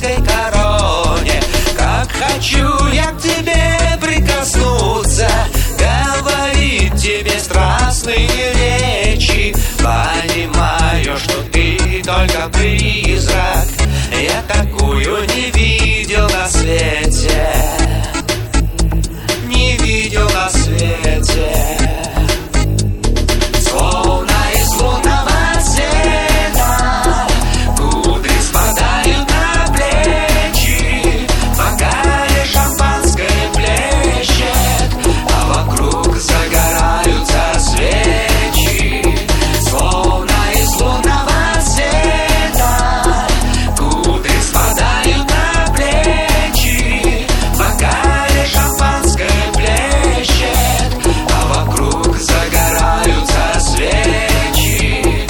шампанской короне. Как хочу я к тебе прикоснуться, говорить тебе страстные речи. Понимаю, что ты только призрак, я такую не видел на свете, не видел на свете. Словно из лунного света кудри спадают на плечи, в бокале шампанское плещет, а вокруг загораются свечи. Словно из лунного света кудри спадают на плечи, в бокале шампанское плещет, а вокруг загораются свечи.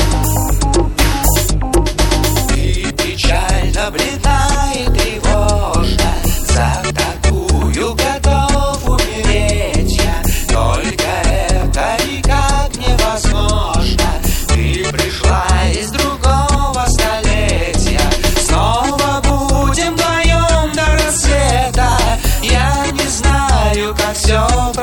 И печально, бледна и тревожна, за такую готов умереть я. Только это никак невозможно. Ты пришла из другого столетия, снова будем вдвоем до рассвета. Я не знаю, как все